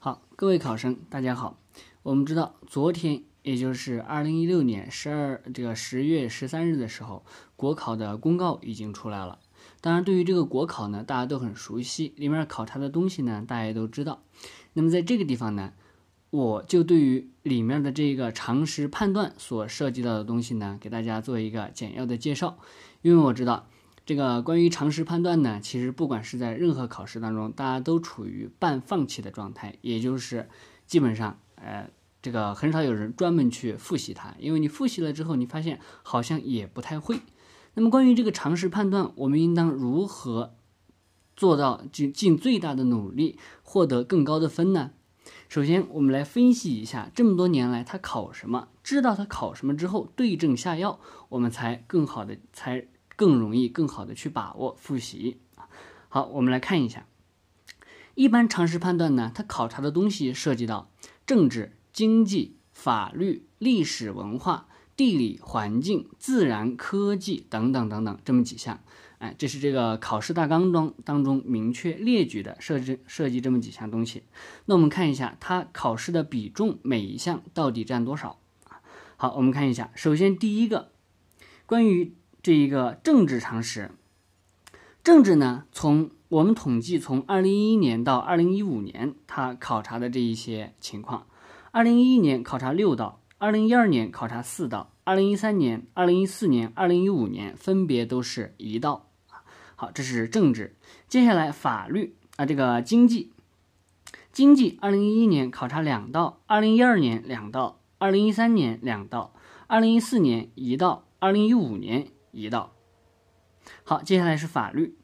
好，各位考生，大家好。我们知道，昨天也就是2016年10月13日的时候，国考的公告已经出来了。当然，对于这个国考呢，大家都很熟悉，里面考察的东西呢，大家也都知道。那么在这个地方呢，我就对于里面的这个常识判断所涉及到的东西呢，给大家做一个简要的介绍。因为我知道，这个关于常识判断呢，其实不管是在任何考试当中，大家都处于半放弃的状态，也就是基本上，这个很少有人专门去复习它，因为你复习了之后，你发现好像也不太会。那么关于这个常识判断，我们应当如何做到尽最大的努力获得更高的分呢？首先，我们来分析一下这么多年来他考什么，知道他考什么之后，对症下药，我们才更容易更好的去把握复习。好，我们来看一下，一般常识判断呢，它考察的东西涉及到政治、经济、法律、历史文化、地理环境、自然科技等等等等这么几项。这是这个考试大纲当中明确列举的涉及这么几项东西。那我们看一下它考试的比重，每一项到底占多少？好，我们看一下，首先第一个，关于这一个政治常识。政治呢，我们统计从2011年到2015年，它考察的这一些情况。2011年考察6道，2012年考察4道，2013年、2014年、2015年分别都是1道。好，这是政治。接下来法律这个经济2011年考察2道，2012年2道，2013年2道，2014年1道，2015年1道。好，接下来是法律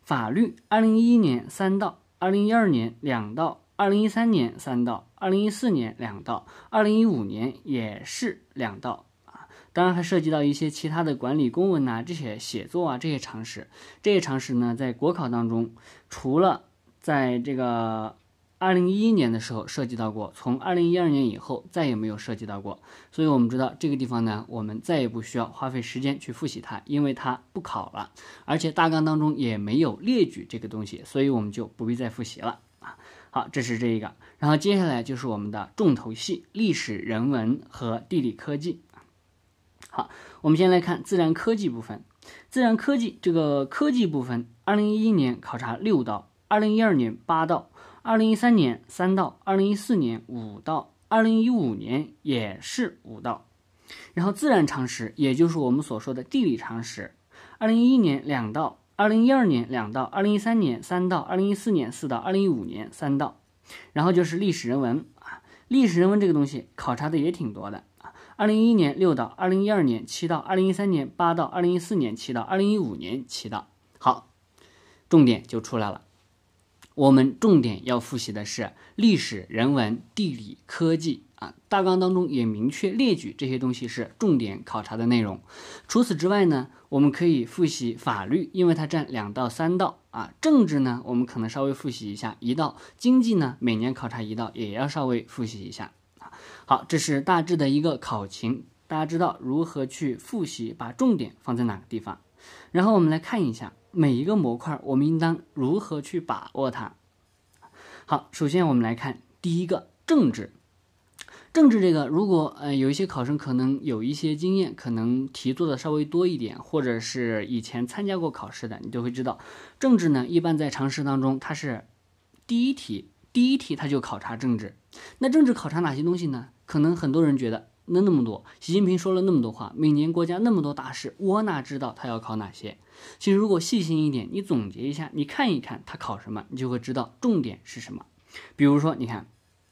2011年3道，2012年2道，2013年3道，2014年2道，2015年也是2道。当然还涉及到一些其他的管理公文这些写作这些常识。这些常识呢，在国考当中，除了在这个2011年的时候涉及到过，从2012年以后再也没有涉及到过。所以我们知道这个地方呢，我们再也不需要花费时间去复习它，因为它不考了，而且大纲当中也没有列举这个东西，所以我们就不必再复习了。好，这是这一个。然后接下来就是我们的重头戏，历史、人文和地理科技。好，我们先来看自然科技部分。自然科技这个科技部分，2011年考察6道，2012年8道，2013年3道，2014年5道，2015年也是5道。然后自然常识，也就是我们所说的地理常识，2011年2道，2012年2道，2013年3道，2014年4道，2015年3道。然后就是历史人文历史人文这个东西考察的也挺多的。2011年6道，2012年7道，2013年8道，2014年7道，2015年7道。好，重点就出来了。我们重点要复习的是历史、人文、地理、科技大纲当中也明确列举这些东西是重点考察的内容。除此之外呢，我们可以复习法律，因为它占2到3道政治呢，我们可能稍微复习一下1道，经济呢，每年考察1道，也要稍微复习一下。好，这是大致的一个考情，大家知道如何去复习，把重点放在哪个地方。然后我们来看一下每一个模块，我们应当如何去把握它。好，首先我们来看第一个政治。政治这个，如果有一些考生可能有一些经验，可能题做的稍微多一点，或者是以前参加过考试的，你都会知道，政治呢，一般在常识当中，它是第一题它就考察政治。那政治考察哪些东西呢？可能很多人觉得那么多，习近平说了那么多话，每年国家那么多大事，我哪知道他要考哪些？其实如果细心一点，你总结一下，你看一看他考什么，你就会知道重点是什么。比如说你看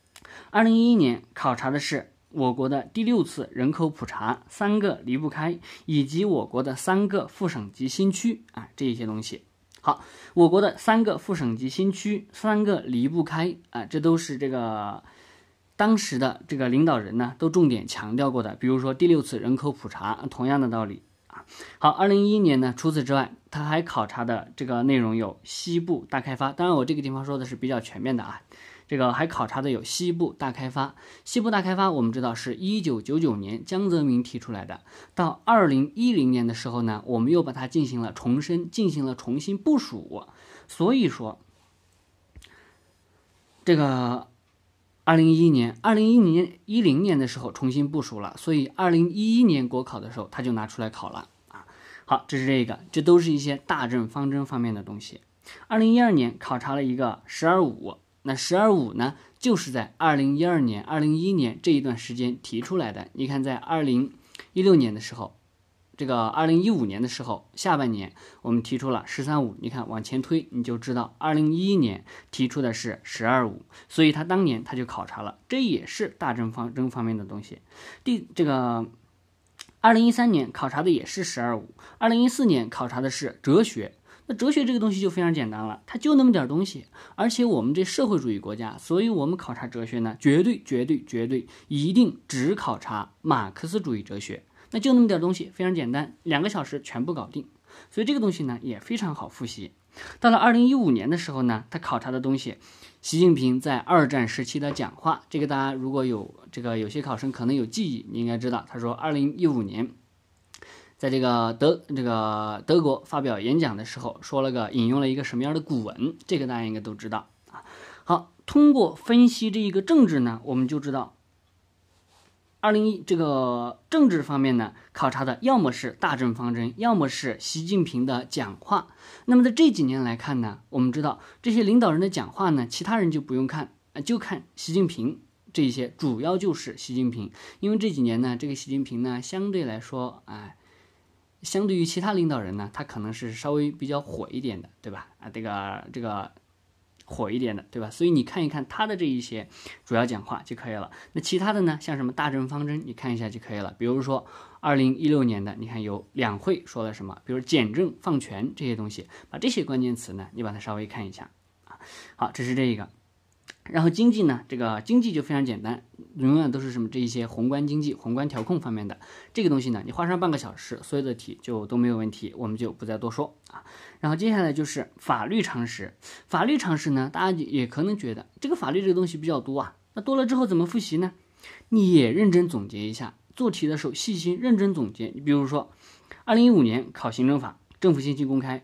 2011年考察的是我国的第6次人口普查，3个离不开，以及我国的3个副省级新区这一些东西。好，我国的3个副省级新区，3个离不开这都是这个当时的这个领导人呢都重点强调过的。比如说第6次人口普查，同样的道理好，2011年呢，除此之外，他还考察的这个内容有西部大开发。当然我这个地方说的是比较全面的这个还考察的有西部大开发。西部大开发我们知道是1999年江泽民提出来的，到2010年的时候呢，我们又把它进行了重新部署。所以说这个 2010年的时候重新部署了，所以2011年国考的时候他就拿出来考了啊。好，这是这都是一些大政方针方面的东西。2012年考察了一个“12.5”，那“12.5”呢，就是在2012年、2011年这一段时间提出来的。你看，在2016年的时候，这个2015年的时候下半年我们提出了“13.5”，你看往前推你就知道2011年提出的是“12.5”，所以他当年他就考察了，这也是大政方针方面的东西。2013年考察的也是“12.5”，2014年考察的是哲学。那哲学这个东西就非常简单了，它就那么点东西，而且我们这社会主义国家，所以我们考察哲学呢，绝对一定只考察马克思主义哲学，那就那么点东西，非常简单，2个小时全部搞定。所以这个东西呢也非常好复习。到了2015年的时候呢，他考察的东西，习近平在2战时期的讲话，这个大家如果有些考生可能有记忆，你应该知道，他说2015年。在这个德国发表演讲的时候，引用了一个什么样的古文，这个大家应该都知道啊。好，通过分析这一个政治呢，我们就知道这个政治方面呢，考察的要么是大政方针，要么是习近平的讲话。那么在这几年来看呢，我们知道这些领导人的讲话呢，其他人就不用看，就看习近平。这些主要就是习近平，因为这几年呢，这个习近平呢，相对来说，相对于其他领导人呢，他可能是稍微比较火一点的，对吧？这个火一点的，对吧？所以你看一看他的这一些主要讲话就可以了。那其他的呢，像什么大政方针，你看一下就可以了。比如说2016年的，你看有两会说了什么，比如简政放权这些东西，把这些关键词呢，你把它稍微看一下啊。好，这是这一个。然后经济呢，这个经济就非常简单，永远都是什么这一些宏观经济、宏观调控方面的这个东西呢，你花上半个小时，所有的题就都没有问题，我们就不再多说啊。然后接下来就是法律常识，法律常识呢，大家也可能觉得这个法律这个东西比较多啊，那多了之后怎么复习呢？你也认真总结一下，做题的时候细心认真总结。你比如说，2015年考行政法，政府信息公开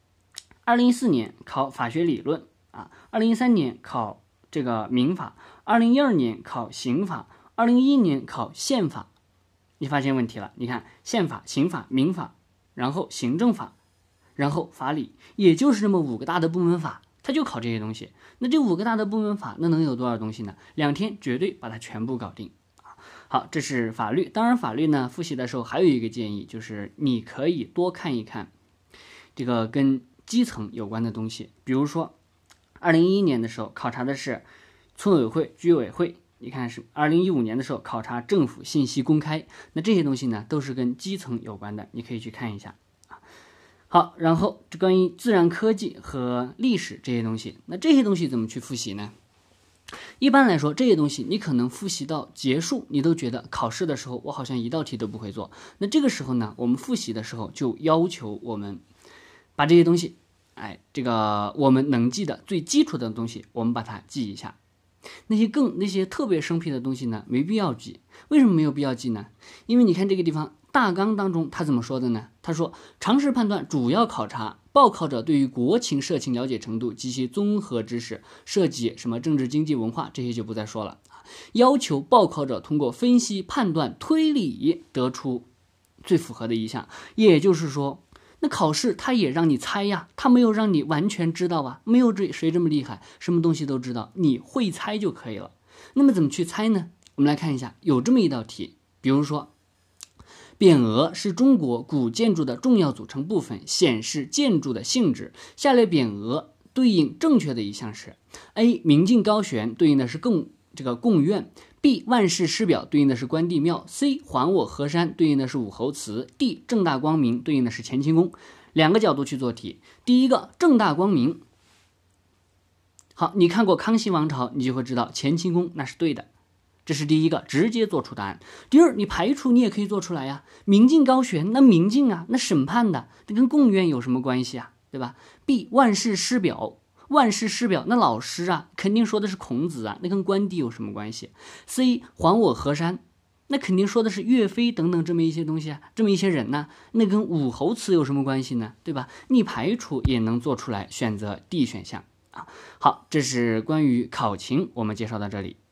；2014年考法学理论啊；2013年考这个民法，2012年考刑法，2011年考宪法，你发现问题了？你看宪法、刑法、民法，然后行政法，然后法理，也就是这么5个大的部门法，它就考这些东西。那这5个大的部门法，那能有多少东西呢？2天绝对把它全部搞定。好，这是法律。当然，法律呢复习的时候还有一个建议，就是你可以多看一看这个跟基层有关的东西，比如说。2011年的时候考察的是村委会、居委会，你看是2015年的时候考察政府信息公开，那这些东西呢都是跟基层有关的，你可以去看一下。好，然后关于自然科技和历史这些东西，那这些东西怎么去复习呢？一般来说，这些东西你可能复习到结束，你都觉得考试的时候我好像一道题都不会做。那这个时候呢，我们复习的时候就要求我们把这些东西。这个我们能记的最基础的东西，我们把它记一下。那些特别生僻的东西呢，没必要记。为什么没有必要记呢？因为你看这个地方大纲当中他怎么说的呢？他说常识判断主要考察报考者对于国情社情了解程度及其综合知识，涉及什么政治经济文化这些就不再说了。要求报考者通过分析判断推理得出最符合的一项，也就是说那考试他也让你猜呀，他没有让你完全知道啊，没有谁这么厉害，什么东西都知道，你会猜就可以了。那么怎么去猜呢？我们来看一下，有这么一道题，比如说，匾额是中国古建筑的重要组成部分，显示建筑的性质。下列匾额对应正确的一项是 ：A. 明镜高悬对应的是贡院。B. 万世师表对应的是关帝庙。C. 还我河山对应的是武侯祠。D. 正大光明对应的是乾清宫。2个角度去做题。第一个正大光明，好，你看过康熙王朝，你就会知道乾清宫那是对的，这是第一个，直接做出答案。第二，你排除你也可以做出来呀，明镜高悬，那明镜啊，那审判的，那跟贡院有什么关系啊，对吧？ B. 万世师表。万世师表，那老师啊，肯定说的是孔子啊，那跟关帝有什么关系？ C. 还我河山，那肯定说的是岳飞等等这么一些东西啊，这么一些人呢，那跟武侯祠有什么关系呢？对吧？你排除也能做出来，选择 D 选项啊。好，这是关于考情，我们介绍到这里。